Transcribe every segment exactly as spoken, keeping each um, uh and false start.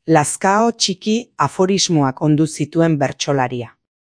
Lazkao txiki aforismoak ondu zituen bertsolaria.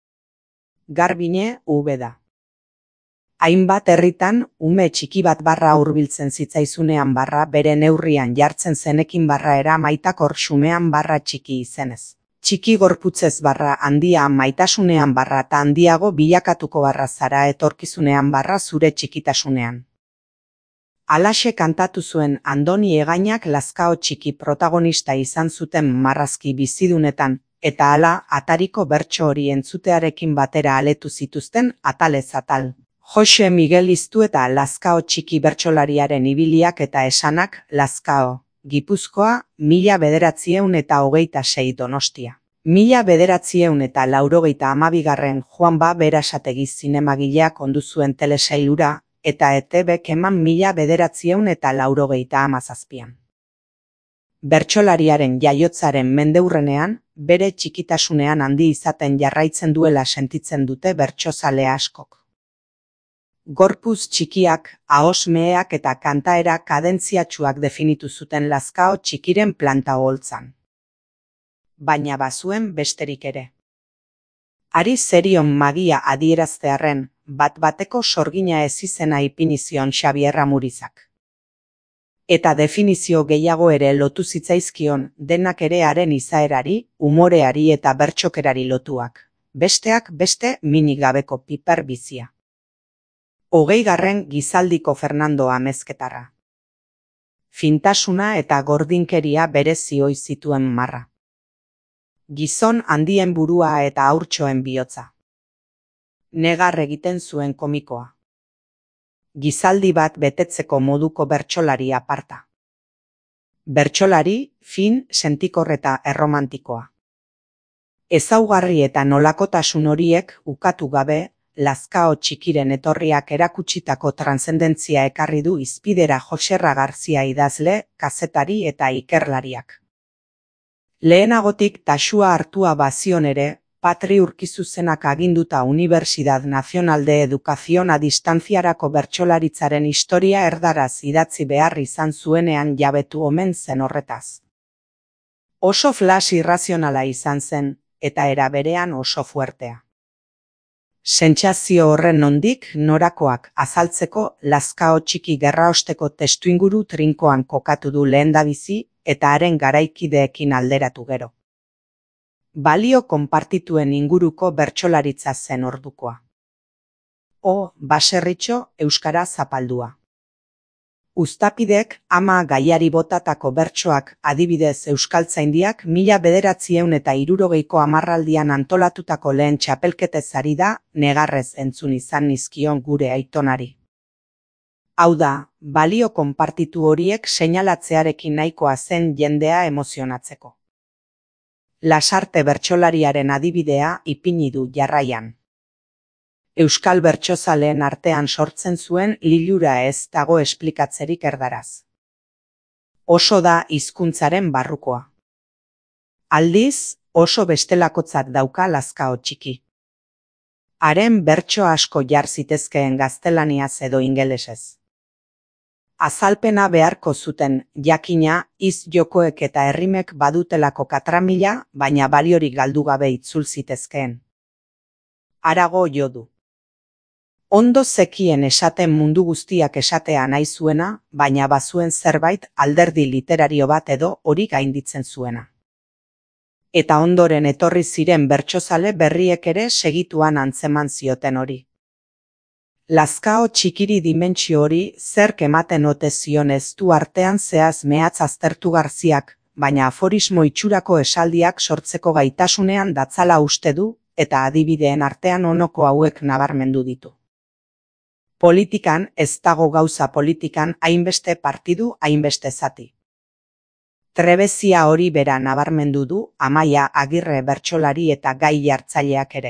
Garbine Ubeda. Hainbat herritan, ume txiki bat barra hurbiltzen zitzaizunean barra bere neurrian jartzen zenekin barra era maitakor xumean barra txiki izenez. Txiki gorputzez barra handia maitasunean barra eta handiago bilakatuko barra zara etorkizunean barra zure txikitasunean. Halaxe kantatu zuen Andoni Egainak Lazkao txiki protagonista izan zuten marrazki bizidunetan, eta hala atariko bertso hori entzutearekin batera aletu zituzten atalez atal. Jose Miguel Iztu eta Lazkao txiki bertsolariaren ibiliak eta esanak Lazkao, Gipuzkoa, mila bederatzieun eta hogeita sei Donostia. Mila bederatzieun eta laurogeita hamabigarren Juan Ba Berasategi zinemagileak ondu zuen telesailura, eta E T Bk eman mila bederatzieun eta laurogeita hamazazpian. Bertsolariaren jaiotzaren mendeurrenean, bere txikitasunean handi izaten jarraitzen duela sentitzen dute bertsozale askok. Gorpuz txikiak, ahos meheak eta kantaera kadentziatsuak definitu zuten Lazkao txikiren planta holtzan. Baina bazuen besterik ere. Ari zerion magia adieraztearren, bat-bateko sorgina ez izena ipini zion Xabier Amurizak. Eta definizio gehiago ere lotu zitzaizkion, denak ere haren izaerari, umoreari eta bertsokerari lotuak. Besteak beste minik gabeko piper bizia. Hogeigarren Gizaldiko Fernando Amezketarra. Fintasuna eta gordinkeria berezi ohi zituen marra. Gizon handien burua eta haurtxoen bihotza. Negar egiten zuen komikoa. Gizaldi bat betetzeko moduko bertsolari aparta. Bertsolari, fin, sentikor eta erromantikoa. Ezaugarri eta nolakotasun horiek ukatu gabe, Lazkao txikiren etorriak erakutsitako transzendentzia ekarri du hizpidera Joserra Garzia idazle, kazetari eta ikerlariak. Lehenagotik taxua hartua bazion ere, Patri Urkizuzenak aginduta Universidad Nacional de Educación a Distanciarako bertsolaritzaren historia erdaraz idatzi behar izan zuenean jabetu omen zen horretaz. Oso flash irrazionala izan zen, eta era berean oso fuertea. Sentsazio horren nondik norakoak azaltzeko Lazkao txiki gerraosteko testuinguru trinkoan kokatu du lehendabizi eta haren garaikideekin alderatu gero. Balio konpartituen inguruko bertsolaritza zen ordukoa. O, baserritxo, euskara zapaldua. Uztapidek ama gaiari botatako bertsoak adibidez Euskaltzaindiak mila bederatzieun eta hirurogeiko hamarraldian antolatutako lehen txapelketez ari da, negarrez entzun izan nizkion gure aitonari. Hau da, balio konpartitu horiek seinalatzearekin nahikoa zen jendea emozionatzeko. Lasarte bertsolariaren adibidea ipini du jarraian. Euskal bertsozaleen artean sortzen zuen lilura ez dago esplikatzerik erdaraz. Oso da hizkuntzaren barrukoa. Aldiz, oso bestelakotzat dauka Lazkao txiki. Haren bertso asko jar zitezkeen gaztelaniaz edo ingelesez. Azalpena beharko zuten, jakina, hitz jokoek eta errimek badutelako katramila, baina baliorik galdu gabe itzul zitezkeen. Harago jo du. Ondo zekien esaten mundu guztiak esatea nahi zuena, baina bazuen zerbait alderdi literario bat edo hori gainditzen zuena. Eta ondoren etorri ziren bertsozale berriek ere segituan antzeman zioten hori. Lazkao txikiri dimentsio hori zerk ematen ote zion ez du artean zehaz mehatz aztertu Garziak, baina aforismo itxurako esaldiak sortzeko gaitasunean datzala uste du, eta adibideen artean onoko hauek nabarmendu ditu. Politikan ez dago gauza politikan hainbeste partidu hainbeste zati. Trebezia hori bera nabarmendu du Amaia Agirre bertsolari eta gai jartzaileak ere.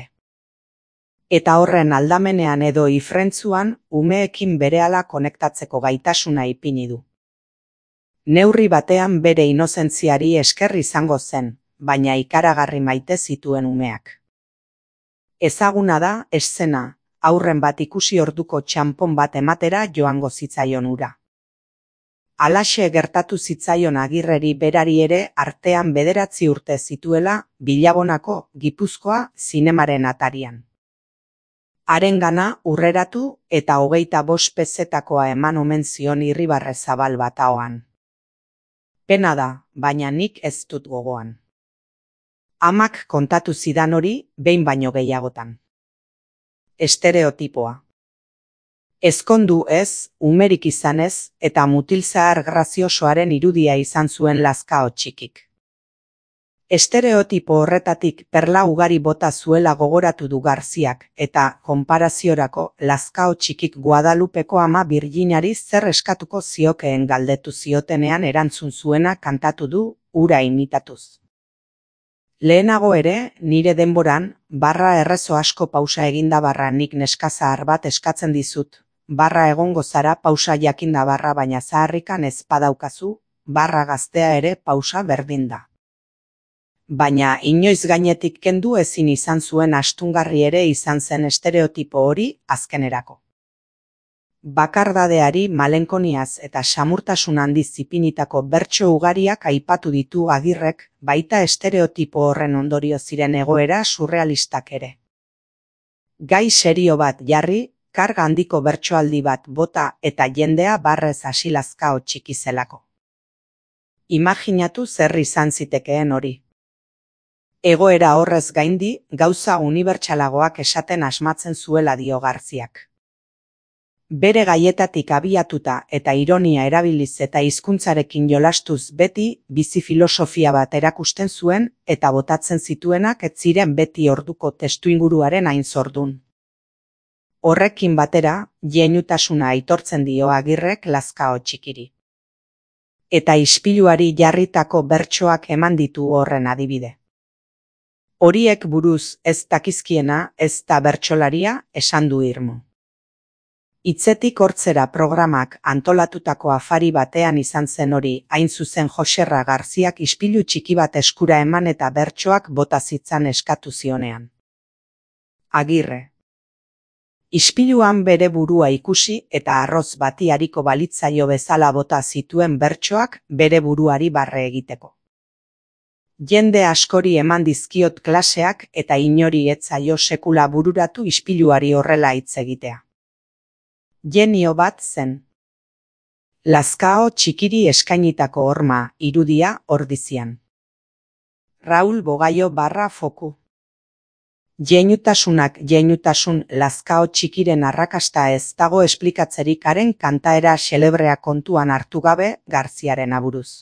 Eta horren aldamenean edo ifrentzuan umeekin berehala konektatzeko gaitasuna ipini du. Neurri batean bere inozentziari esker izango zen, baina ikaragarri maite zituen umeak. Ezaguna da, eszena, aurren bat ikusi orduko txanpon bat ematera joango zitzaion ura. Halaxe gertatu zitzaion Agirreri berari ere artean bederatzi urte zituela Bilabonako Gipuzkoa zinemaren atarian. Harengana urreratu eta hogeita bost pezetakoa eman omen zion irribarre zabal bat ahoan. Pena da, baina nik ez dut gogoan. Amak kontatu zidan hori behin baino gehiagotan. Estereotipoa. Ezkondu ez, umerik izanez, eta mutil zahar graziosoaren irudia izan zuen Lazkao txikik. Estereotipo horretatik perla ugari bota zuela gogoratu du Garziak, eta, konparaziorako, Lazkao txikik Guadalupeko ama Birginari zer eskatuko ziokeen galdetu ziotenean erantzun zuena kantatu du, hura imitatuz. Lehenago ere, nire denboran, barra errezo asko pausa eginda barra nik neskazahar bat eskatzen dizut, barra egongo zara pausa jakinda barra baina zaharrikan ez padaukazu, barra gaztea ere pausa berdin da. Baina inoiz gainetik kendu ezin izan zuen astungarri ere izan zen estereotipo hori azkenerako. Bakardadeari malenkoniaz eta samurtasun handiz ipinitako bertso ugariak aipatu ditu Agirrek, baita estereotipo horren ondorio ziren egoera surrealistak ere. Gai serio bat jarri, karga handiko bertsoaldi bat bota eta jendea barrez hasi Lazkao txiki zelako. Imaginatu zer izan zitekeen hori. Egoera horrez gaindi, gauza unibertsalagoak esaten asmatzen zuela dio Garziak. Bere gaietatik abiatuta eta ironia erabiliz eta hizkuntzarekin jolastuz beti bizi filosofia bat erakusten zuen eta botatzen zituenak ez ziren beti orduko testuinguruaren hain zordun. Horrekin batera, jeinutasuna aitortzen dio Agirrek Lazkao txikiri. Eta ispiluari jarritako bertsoak eman ditu horren adibide. Horiek buruz ez dakizkiena ez da bertsolaria esan du irmo. Hitzetik hortzera programak antolatutako afari batean izan zen hori, hain zuzen Joserra Garziak ispilu txiki bat eskura eman eta bertsoak bota zitzan eskatu zionean. Agirre. Ispiluan bere burua ikusi eta arroz bati hariko balitzaio bezala bota zituen bertsoak bere buruari barre egiteko. Jende askori eman dizkiot klaseak eta inori ez zaio sekula bururatu ispiluari horrela hitz egitea. Genio bat zen. Lazkao txikiri eskainitako horma, irudia, ordizian. Raul Bogaio barra foku. Jeinutasunak jeinutasun Lazkao txikiren arrakasta ez dago esplikatzerik haren kantaera xelebrea kontuan hartu gabe Garziaren aburuz.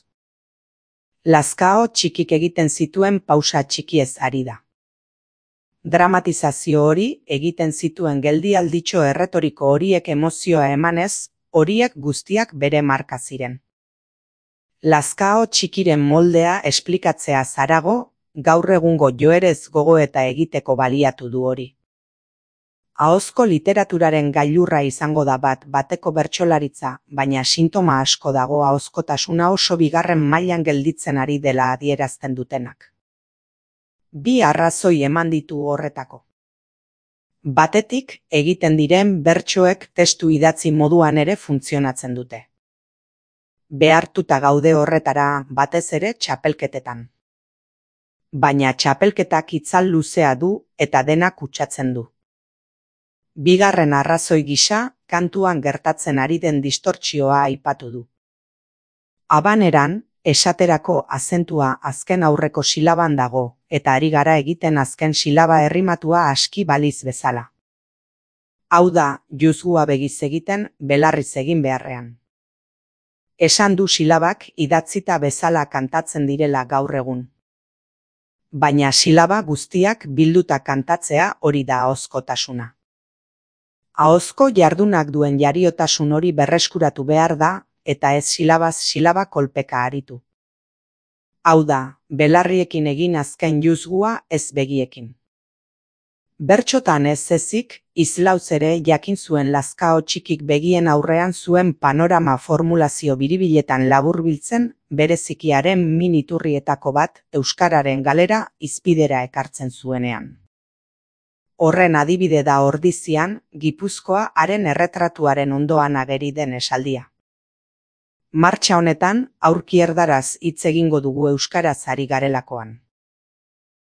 Lazkao txikik egiten zituen pausa txikiez ari da. Dramatizazio hori egiten zituen geldialditxo erretoriko horiek emozioa emanez, horiek guztiak bere marka ziren. Lazkao txikiren moldea esplikatzea zarago, gaur egungo joerez gogoeta egiteko baliatu du hori. Ahozko literaturaren gailurra izango da bat bateko bertsolaritza, baina sintoma asko dago ahozkotasuna oso bigarren mailan gelditzen ari dela adierazten dutenak. Bi arrazoi eman ditu horretako. Batetik, egiten diren bertsoek testu idatzi moduan ere funtzionatzen dute. Behartuta gaude horretara batez ere txapelketetan. Baina txapelketak itzal luzea du eta dena kutsatzen du. Bigarren arrazoi gisa, kantuan gertatzen ari den distortsioa aipatu du. Habaneran, esaterako azentua azken aurreko silaban dago, eta ari gara egiten azken silaba errimatua aski baliz bezala. Hau da, juzgua begiz egiten, belarriz egin beharrean. Esan du silabak idatzita bezala kantatzen direla gaur egun. Baina silaba guztiak bilduta kantatzea hori da ahozkotasuna. Ahozko jardunak duen jariotasun hori berreskuratu behar da, eta ez silabaz silaba kolpeka aritu. Hau da, belarriekin egin azken juzgua ez begiekin. Bertxotan ez ezik, izlauz ere jakin zuen Lazkao txikik begien aurrean zuen panorama formulazio biribiletan laburbiltzen, berezikiaren min iturrietako bat euskararen galera hizpidera ekartzen zuenean. Horren adibide da Ordizian, Gipuzkoa haren erretratuaren ondoan ageri den esaldia. Martxa honetan aurki erdaraz hitz egingo dugu euskaraz ari garelakoan.